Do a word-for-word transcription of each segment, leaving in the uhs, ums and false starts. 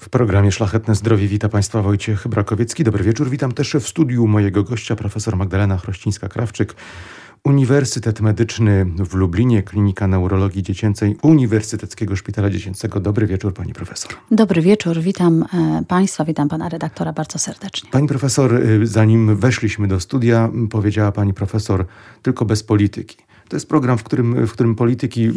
programie Szlachetne Zdrowie wita Państwa Wojciech Brakowiecki. Dobry wieczór. Witam też w studiu mojego gościa, profesor Magdalena Chrościńska-Krawczyk, Uniwersytet Medyczny w Lublinie, Klinika Neurologii Dziecięcej Uniwersyteckiego Szpitala Dziecięcego. Dobry wieczór, pani profesor. Dobry wieczór, witam e, Państwa, witam pana redaktora bardzo serdecznie. Pani profesor, zanim weszliśmy do studia, powiedziała pani profesor tylko bez polityki. To jest program, w którym, w którym polityki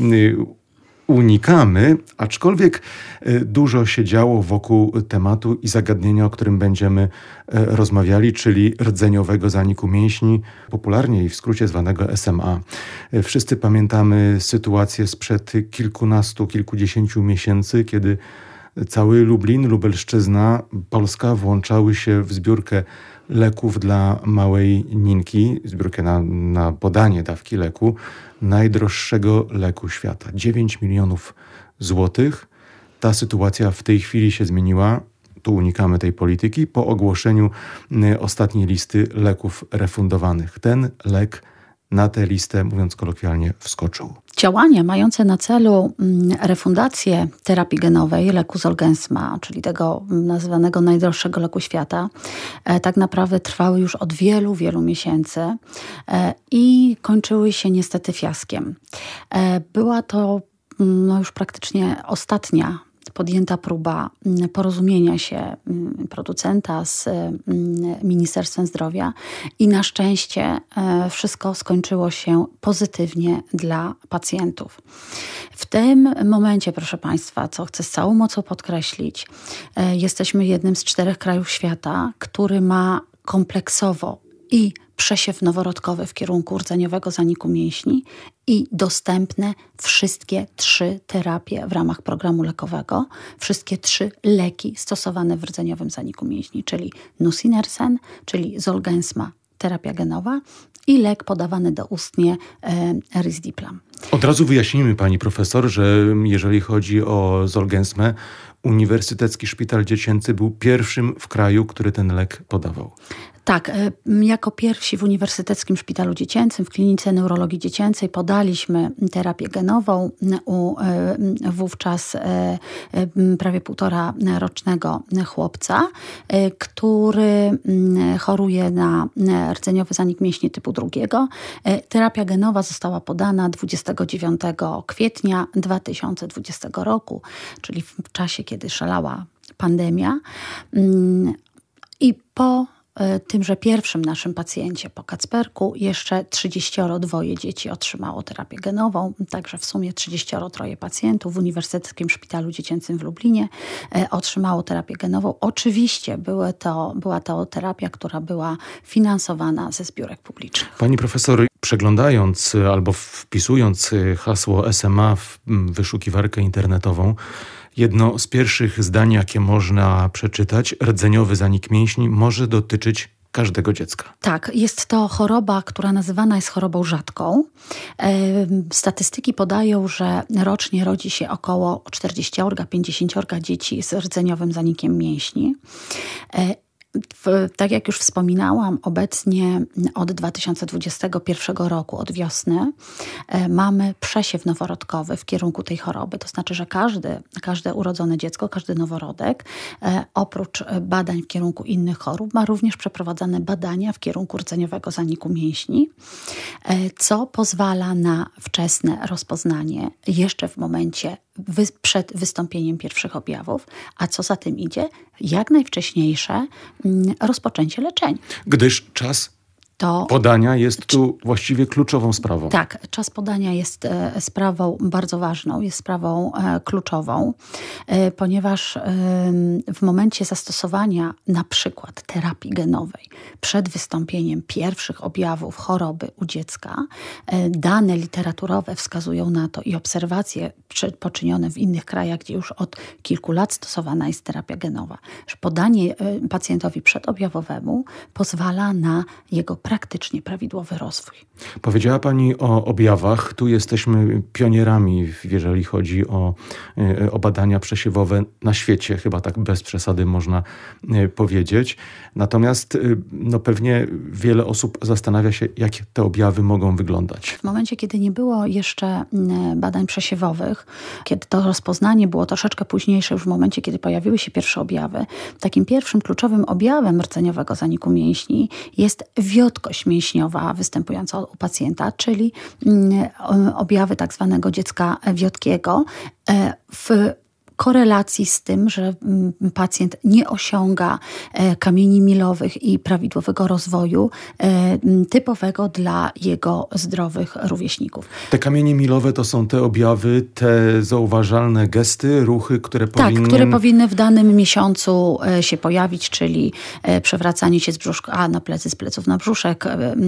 unikamy, aczkolwiek dużo się działo wokół tematu i zagadnienia, o którym będziemy rozmawiali, czyli rdzeniowego zaniku mięśni, popularnie i w skrócie zwanego S M A. Wszyscy pamiętamy sytuację sprzed kilkunastu, kilkudziesięciu miesięcy, kiedy cały Lublin, Lubelszczyzna, Polska włączały się w zbiórkę leków dla małej Ninki, zbiórkę na, na podanie dawki leku, najdroższego leku świata. dziewięć milionów złotych. Ta sytuacja w tej chwili się zmieniła. Tu unikamy tej polityki po ogłoszeniu ostatniej listy leków refundowanych. Ten lek na tę listę, mówiąc kolokwialnie, wskoczył. Działania mające na celu refundację terapii genowej leku Zolgensma, czyli tego nazywanego najdroższego leku świata, tak naprawdę trwały już od wielu, wielu miesięcy i kończyły się niestety fiaskiem. Była to no, już praktycznie ostatnia podjęta próba porozumienia się producenta z Ministerstwem Zdrowia i na szczęście wszystko skończyło się pozytywnie dla pacjentów. W tym momencie, proszę Państwa, co chcę z całą mocą podkreślić, jesteśmy jednym z czterech krajów świata, który ma kompleksowo i przesiew noworodkowy w kierunku rdzeniowego zaniku mięśni i dostępne wszystkie trzy terapie w ramach programu lekowego, wszystkie trzy leki stosowane w rdzeniowym zaniku mięśni, czyli nusinersen, czyli Zolgensma, terapia genowa i lek podawany doustnie e, Risdiplam. Od razu wyjaśnijmy, pani profesor, że jeżeli chodzi o Zolgensmę, Uniwersytecki Szpital Dziecięcy był pierwszym w kraju, który ten lek podawał. Tak, jako pierwsi w Uniwersyteckim Szpitalu Dziecięcym, w Klinice Neurologii Dziecięcej podaliśmy terapię genową u wówczas prawie półtora rocznego chłopca, który choruje na rdzeniowy zanik mięśni typu drugiego. Terapia genowa została podana dwudziestego dziewiątego kwietnia dwa tysiące dwudziestego roku, czyli w czasie, kiedy szalała pandemia. I po tymże pierwszym naszym pacjencie po Kacperku jeszcze trzydzieści dwa dzieci otrzymało terapię genową, także w sumie trzydzieści trzy pacjentów w Uniwersyteckim Szpitalu Dziecięcym w Lublinie otrzymało terapię genową. Oczywiście były to, była to terapia, która była finansowana ze zbiórek publicznych. Pani profesor, przeglądając albo wpisując hasło S M A w wyszukiwarkę internetową, jedno z pierwszych zdań, jakie można przeczytać, rdzeniowy zanik mięśni może dotyczyć każdego dziecka. Tak, jest to choroba, która nazywana jest chorobą rzadką. Statystyki podają, że rocznie rodzi się około czterdzieści do pięćdziesięciu dzieci z rdzeniowym zanikiem mięśni. W, tak jak już wspominałam, obecnie od dwa tysiące dwudziestego pierwszego roku, od wiosny, e, mamy przesiew noworodkowy w kierunku tej choroby. To znaczy, że każdy, każde urodzone dziecko, każdy noworodek, e, oprócz badań w kierunku innych chorób, ma również przeprowadzane badania w kierunku rdzeniowego zaniku mięśni, e, co pozwala na wczesne rozpoznanie jeszcze w momencie Wy, przed wystąpieniem pierwszych objawów, a co za tym idzie, jak najwcześniejsze mm, rozpoczęcie leczenia. Gdyż czas to podania jest tu właściwie kluczową sprawą. Tak, czas podania jest e, sprawą bardzo ważną, jest sprawą e, kluczową, e, ponieważ e, w momencie zastosowania na przykład terapii genowej przed wystąpieniem pierwszych objawów choroby u dziecka, e, dane literaturowe wskazują na to i obserwacje przy, poczynione w innych krajach, gdzie już od kilku lat stosowana jest terapia genowa, że podanie e, pacjentowi przedobjawowemu pozwala na jego praktycznie prawidłowy rozwój. Powiedziała Pani o objawach. Tu jesteśmy pionierami, jeżeli chodzi o, o badania przesiewowe na świecie. Chyba tak bez przesady można powiedzieć. Natomiast no, pewnie wiele osób zastanawia się, jak te objawy mogą wyglądać. W momencie, kiedy nie było jeszcze badań przesiewowych, kiedy to rozpoznanie było troszeczkę późniejsze, już w momencie, kiedy pojawiły się pierwsze objawy, takim pierwszym kluczowym objawem rdzeniowego zaniku mięśni jest wiotkość mięśniowa występująca u pacjenta, czyli objawy tak zwanego dziecka wiotkiego w korelacji z tym, że pacjent nie osiąga kamieni milowych i prawidłowego rozwoju typowego dla jego zdrowych rówieśników. Te kamienie milowe to są te objawy, te zauważalne gesty, ruchy, które tak, powinny... które powinny w danym miesiącu się pojawić, czyli przewracanie się z brzuszka na plecy, z pleców na brzuszek,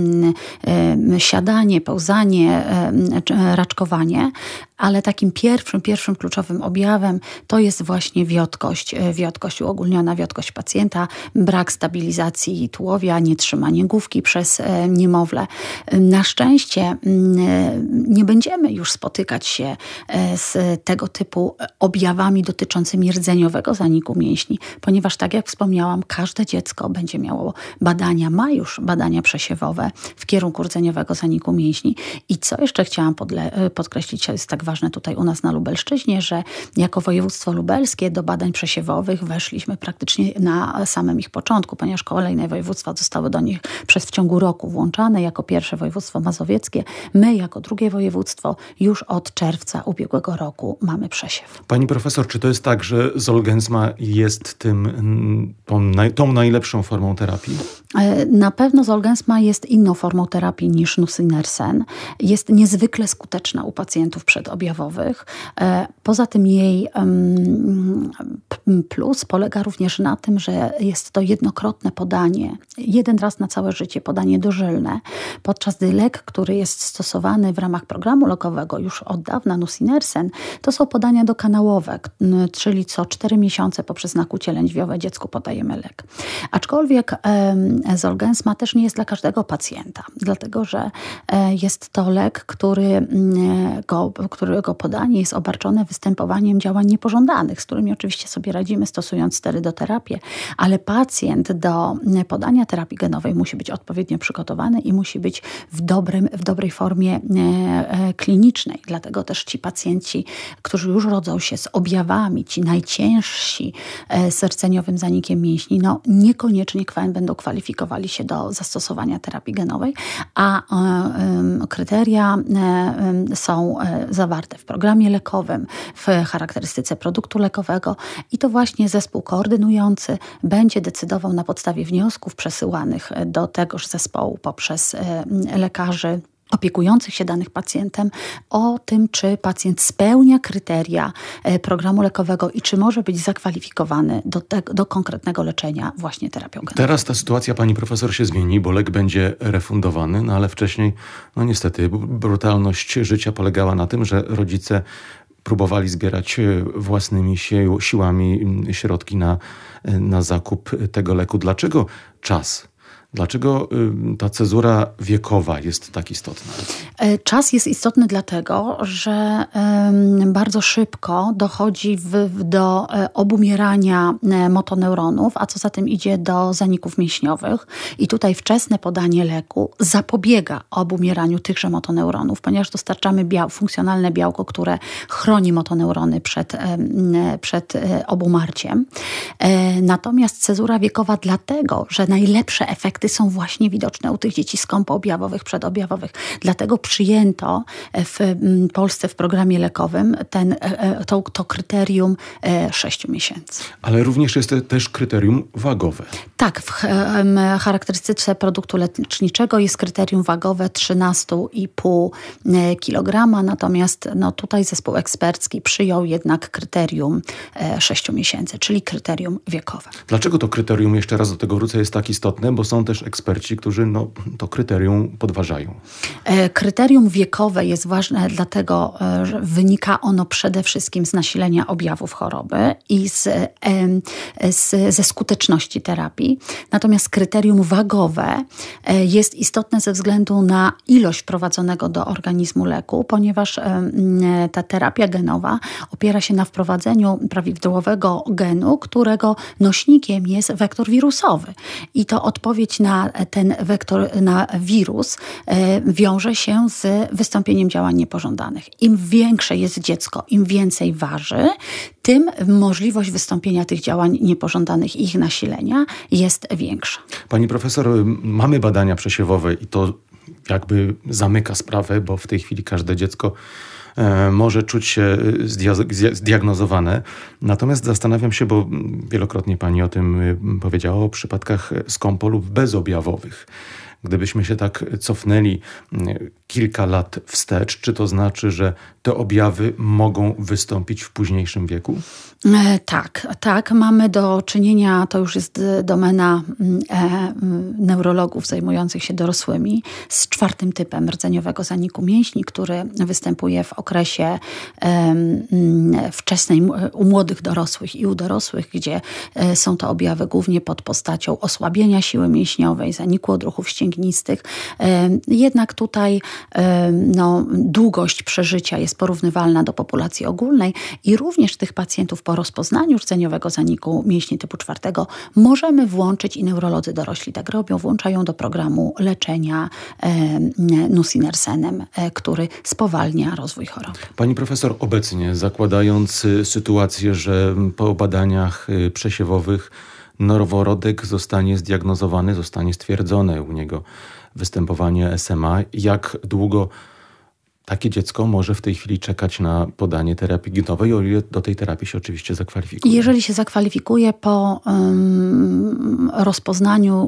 siadanie, pełzanie, raczkowanie, ale takim pierwszym, pierwszym kluczowym objawem to jest właśnie wiotkość, wiotkość uogólniona, wiotkość pacjenta, brak stabilizacji tułowia, nietrzymanie główki przez niemowlę. Na szczęście nie będziemy już spotykać się z tego typu objawami dotyczącymi rdzeniowego zaniku mięśni, ponieważ tak jak wspomniałam, każde dziecko będzie miało badania, ma już badania przesiewowe w kierunku rdzeniowego zaniku mięśni. I co jeszcze chciałam podle- podkreślić, jest tak ważne tutaj u nas na Lubelszczyźnie, że jako województwo lubelskie do badań przesiewowych weszliśmy praktycznie na samym ich początku, ponieważ kolejne województwa zostały do nich przez w ciągu roku włączane. Jako pierwsze województwo mazowieckie, my jako drugie województwo już od czerwca ubiegłego roku mamy przesiew. Pani profesor, czy to jest tak, że Zolgensma jest tym, tą, naj, tą najlepszą formą terapii? Na pewno Zolgensma jest inną formą terapii niż nusinersen. Jest niezwykle skuteczna u pacjentów przedobjawowych. Poza tym jej plus polega również na tym, że jest to jednokrotne podanie, jeden raz na całe życie, podanie dożylne, podczas gdy lek, który jest stosowany w ramach programu lekowego już od dawna, nusinersen, to są podania dokanałowe, czyli co cztery miesiące poprzez nakłucie lędźwiowe dziecku podajemy lek. Aczkolwiek Zolgensma też nie jest dla każdego pacjenta, dlatego że jest to lek, który, go, którego podanie jest obarczone występowaniem działań niepożądanych, z którymi oczywiście sobie radzimy stosując sterydoterapię, ale pacjent do podania terapii genowej musi być odpowiednio przygotowany i musi być w, dobrym, w dobrej formie klinicznej. Dlatego też ci pacjenci, którzy już rodzą się z objawami, ci najciężsi z rdzeniowym zanikiem mięśni, no niekoniecznie będą kwalifikowali się do zastosowania terapii genowej, a kryteria są zawarte w programie lekowym, w charakterystyce produktu lekowego i to właśnie zespół koordynujący będzie decydował na podstawie wniosków przesyłanych do tegoż zespołu poprzez lekarzy opiekujących się danych pacjentem o tym, czy pacjent spełnia kryteria programu lekowego i czy może być zakwalifikowany do, te, do konkretnego leczenia właśnie terapią genową. Teraz ta sytuacja, pani profesor, się zmieni, bo lek będzie refundowany, no ale wcześniej, no niestety, brutalność życia polegała na tym, że rodzice próbowali zbierać własnymi siłami środki na, na zakup tego leku. Dlaczego czas? Dlaczego ta cezura wiekowa jest tak istotna? Czas jest istotny dlatego, że bardzo szybko dochodzi w, do obumierania motoneuronów, a co za tym idzie do zaników mięśniowych. I tutaj wczesne podanie leku zapobiega obumieraniu tychże motoneuronów, ponieważ dostarczamy biał, funkcjonalne białko, które chroni motoneurony przed, przed obumarciem. Natomiast cezura wiekowa dlatego, że najlepsze efekty są właśnie widoczne u tych dzieci skąpoobjawowych, przedobjawowych. Dlatego przyjęto w Polsce w programie lekowym ten, to, to kryterium sześciu miesięcy. Ale również jest też kryterium wagowe. Tak, w charakterystyce produktu leczniczego jest kryterium wagowe trzynaście i pół kilograma, natomiast no, tutaj zespół ekspercki przyjął jednak kryterium sześciu miesięcy, czyli kryterium wiekowe. Dlaczego to kryterium, jeszcze raz do tego wrócę, jest tak istotne? Bo są są też eksperci, którzy no, to kryterium podważają. Kryterium wiekowe jest ważne, dlatego że wynika ono przede wszystkim z nasilenia objawów choroby i z, z, ze skuteczności terapii. Natomiast kryterium wagowe jest istotne ze względu na ilość wprowadzonego do organizmu leku, ponieważ ta terapia genowa opiera się na wprowadzeniu prawidłowego genu, którego nośnikiem jest wektor wirusowy. I to odpowiedź na ten wektor, na wirus wiąże się z wystąpieniem działań niepożądanych. Im większe jest dziecko, im więcej waży, tym możliwość wystąpienia tych działań niepożądanych i ich nasilenia jest większa. Pani profesor, mamy badania przesiewowe i to jakby zamyka sprawę, bo w tej chwili każde dziecko może czuć się zdiagnozowane. Natomiast zastanawiam się, bo wielokrotnie pani o tym powiedziała, o przypadkach skąpolów bezobjawowych. Gdybyśmy się tak cofnęli kilka lat wstecz, czy to znaczy, że te objawy mogą wystąpić w późniejszym wieku? E, tak, tak. Mamy do czynienia, to już jest domena e, neurologów zajmujących się dorosłymi, z czwartym typem rdzeniowego zaniku mięśni, który występuje w okresie e, wczesnej, u młodych dorosłych i u dorosłych, gdzie e, są to objawy głównie pod postacią osłabienia siły mięśniowej, zaniku odruchów ścięgnistych. E, jednak tutaj e, no, długość przeżycia jest porównywalna do populacji ogólnej i również tych pacjentów po rozpoznaniu rdzeniowego zaniku mięśni typu czwartego możemy włączyć, i neurolodzy dorośli tak robią, włączają do programu leczenia e, nusinersenem, e, który spowalnia rozwój choroby. Pani profesor, obecnie zakładając sytuację, że po badaniach przesiewowych noworodek zostanie zdiagnozowany, zostanie stwierdzone u niego występowanie S M A, jak długo takie dziecko może w tej chwili czekać na podanie terapii genowej, o ile do tej terapii się oczywiście zakwalifikuje? Jeżeli się zakwalifikuje po um, rozpoznaniu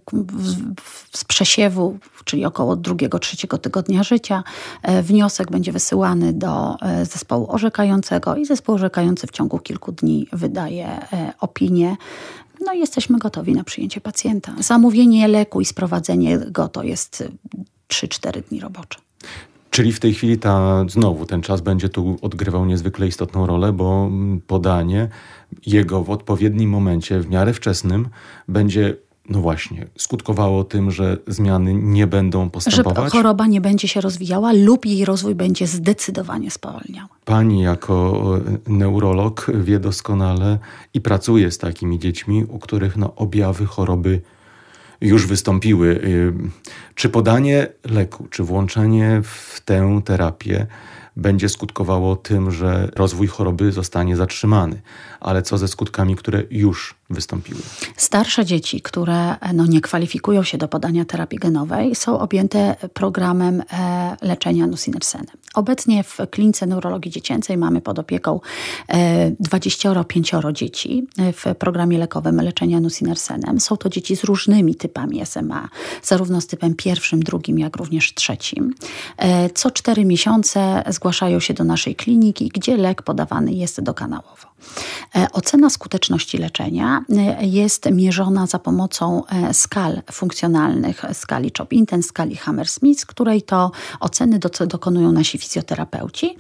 z przesiewu, czyli około drugiego, trzeciego tygodnia życia, e, wniosek będzie wysyłany do e, zespołu orzekającego i zespół orzekający w ciągu kilku dni wydaje e, opinię. No i jesteśmy gotowi na przyjęcie pacjenta. Zamówienie leku i sprowadzenie go to jest trzy cztery dni robocze. Czyli w tej chwili ta, znowu ten czas będzie tu odgrywał niezwykle istotną rolę, bo podanie jego w odpowiednim momencie, w miarę wczesnym, będzie, no właśnie, skutkowało tym, że zmiany nie będą postępować. Że choroba nie będzie się rozwijała lub jej rozwój będzie zdecydowanie spowalniał. Pani jako neurolog wie doskonale i pracuje z takimi dziećmi, u których no, objawy choroby już wystąpiły. Czy podanie leku, czy włączenie w tę terapię będzie skutkowało tym, że rozwój choroby zostanie zatrzymany? Ale co ze skutkami, które już wystąpiły? Starsze dzieci, które no, nie kwalifikują się do podania terapii genowej, są objęte programem e, leczenia nusinersenem. Obecnie w klinice neurologii dziecięcej mamy pod opieką e, dwadzieścia pięć dzieci w programie lekowym leczenia nusinersenem. Są to dzieci z różnymi typami S M A, zarówno z typem pierwszym, drugim, jak również trzecim. E, co cztery miesiące zgłaszają się do naszej kliniki, gdzie lek podawany jest dokanałowo. Ocena skuteczności leczenia jest mierzona za pomocą skal funkcjonalnych, skali Chop-Intens, skali Hammersmith, której to oceny do, dokonują nasi fizjoterapeuci.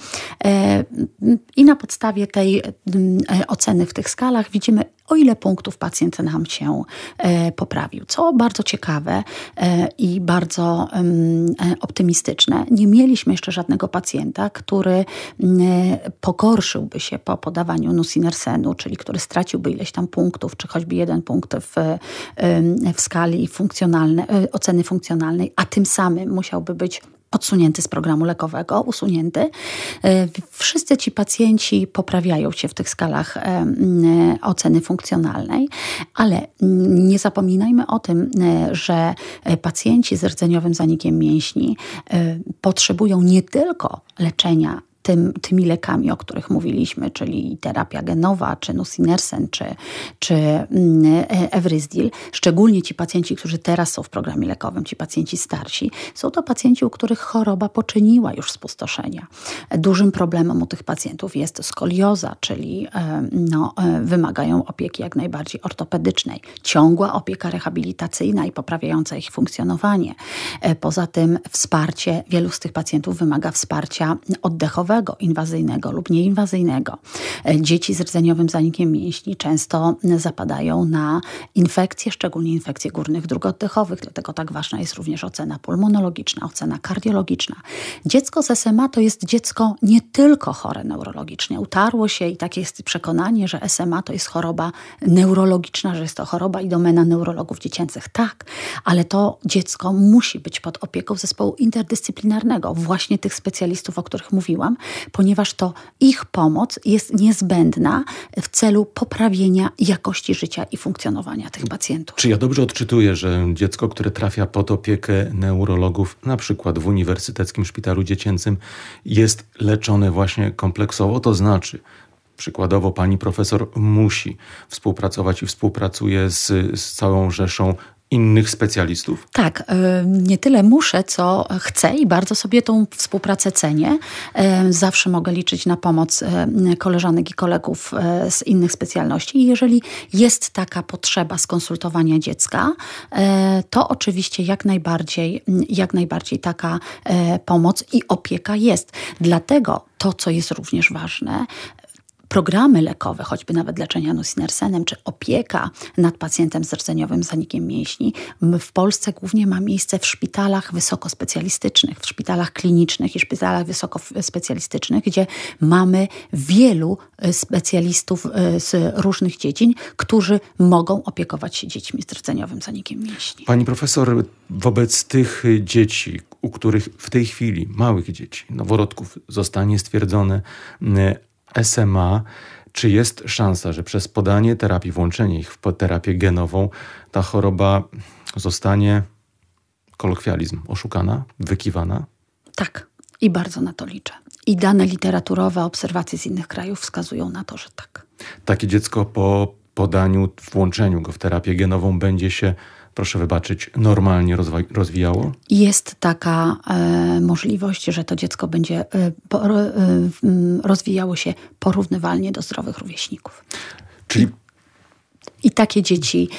I na podstawie tej oceny w tych skalach widzimy, o ile punktów pacjent nam się e, poprawił. Co bardzo ciekawe e, i bardzo e, optymistyczne. Nie mieliśmy jeszcze żadnego pacjenta, który e, pogorszyłby się po podawaniu nusinersenu, czyli który straciłby ileś tam punktów, czy choćby jeden punkt w, e, w skali funkcjonalnej, e, oceny funkcjonalnej, a tym samym musiałby być odsunięty z programu lekowego, usunięty. Wszyscy ci pacjenci poprawiają się w tych skalach oceny funkcjonalnej, ale nie zapominajmy o tym, że pacjenci z rdzeniowym zanikiem mięśni potrzebują nie tylko leczenia tym, tymi lekami, o których mówiliśmy, czyli terapia genowa, czy nusinersen, czy, czy Evrysdil, szczególnie ci pacjenci, którzy teraz są w programie lekowym, ci pacjenci starsi, są to pacjenci, u których choroba poczyniła już spustoszenia. Dużym problemem u tych pacjentów jest skolioza, czyli no, wymagają opieki jak najbardziej ortopedycznej. Ciągła opieka rehabilitacyjna i poprawiająca ich funkcjonowanie. Poza tym wsparcie, wielu z tych pacjentów wymaga wsparcia oddechowego, inwazyjnego lub nieinwazyjnego. Dzieci z rdzeniowym zanikiem mięśni często zapadają na infekcje, szczególnie infekcje górnych dróg oddechowych, dlatego tak ważna jest również ocena pulmonologiczna, ocena kardiologiczna. Dziecko z S M A to jest dziecko nie tylko chore neurologicznie. Utarło się i takie jest przekonanie, że S M A to jest choroba neurologiczna, że jest to choroba i domena neurologów dziecięcych. Tak, ale to dziecko musi być pod opieką zespołu interdyscyplinarnego, właśnie tych specjalistów, o których mówiłam, ponieważ to ich pomoc jest niezbędna w celu poprawienia jakości życia i funkcjonowania tych pacjentów. Czy ja dobrze odczytuję, że dziecko, które trafia pod opiekę neurologów, na przykład w Uniwersyteckim Szpitalu Dziecięcym, jest leczone właśnie kompleksowo? To znaczy, przykładowo pani profesor musi współpracować i współpracuje z, z całą rzeszą innych specjalistów? Tak, nie tyle muszę, co chcę i bardzo sobie tą współpracę cenię. Zawsze mogę liczyć na pomoc koleżanek i kolegów z innych specjalności. I jeżeli jest taka potrzeba skonsultowania dziecka, to oczywiście jak najbardziej, jak najbardziej taka pomoc i opieka jest. Dlatego to, co jest również ważne, programy lekowe, choćby nawet leczenia nusinersenem, czy opieka nad pacjentem z rdzeniowym zanikiem mięśni w Polsce głównie ma miejsce w szpitalach wysokospecjalistycznych, w szpitalach klinicznych i szpitalach wysokospecjalistycznych, gdzie mamy wielu specjalistów z różnych dziedzin, którzy mogą opiekować się dziećmi z rdzeniowym zanikiem mięśni. Pani profesor, wobec tych dzieci, u których w tej chwili, małych dzieci, noworodków, zostanie stwierdzone S M A, czy jest szansa, że przez podanie terapii, włączenie ich w terapię genową, ta choroba zostanie, kolokwializm, oszukana, wykiwana? Tak, i bardzo na to liczę. I dane literaturowe, obserwacje z innych krajów wskazują na to, że tak. Takie dziecko po podaniu, włączeniu go w terapię genową będzie się, proszę wybaczyć, normalnie rozwa- rozwijało? Jest taka e, możliwość, że to dziecko będzie e, po, e, rozwijało się porównywalnie do zdrowych rówieśników. Czyli I takie dzieci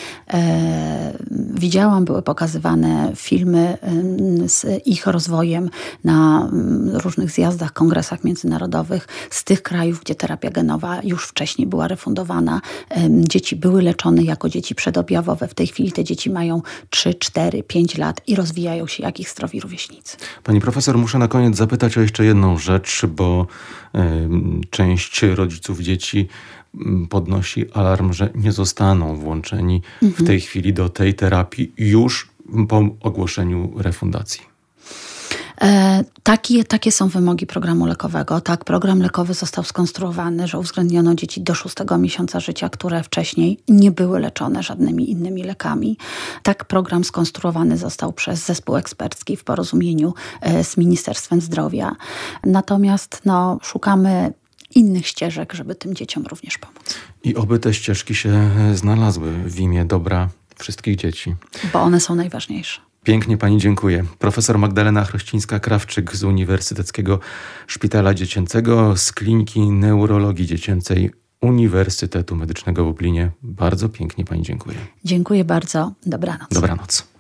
e, widziałam, były pokazywane filmy e, z ich rozwojem na m, różnych zjazdach, kongresach międzynarodowych z tych krajów, gdzie terapia genowa już wcześniej była refundowana. E, dzieci były leczone jako dzieci przedobjawowe. W tej chwili te dzieci mają trzy, cztery, pięć lat i rozwijają się jak ich zdrowi rówieśnicy. Pani profesor, muszę na koniec zapytać o jeszcze jedną rzecz, bo y, część rodziców dzieci podnosi alarm, że nie zostaną włączeni mhm. w tej chwili do tej terapii już po ogłoszeniu refundacji. E, takie, takie są wymogi programu lekowego. Tak, program lekowy został skonstruowany, że uwzględniono dzieci do szóstego miesiąca życia, które wcześniej nie były leczone żadnymi innymi lekami. Tak, program skonstruowany został przez zespół ekspercki w porozumieniu e, z Ministerstwem Zdrowia. Natomiast no, szukamy innych ścieżek, żeby tym dzieciom również pomóc. I oby te ścieżki się znalazły w imię dobra wszystkich dzieci. Bo one są najważniejsze. Pięknie pani dziękuję. Profesor Magdalena Chrościńska-Krawczyk z Uniwersyteckiego Szpitala Dziecięcego z Kliniki Neurologii Dziecięcej Uniwersytetu Medycznego w Lublinie. Bardzo pięknie pani dziękuję. Dziękuję bardzo. Dobranoc. Dobranoc.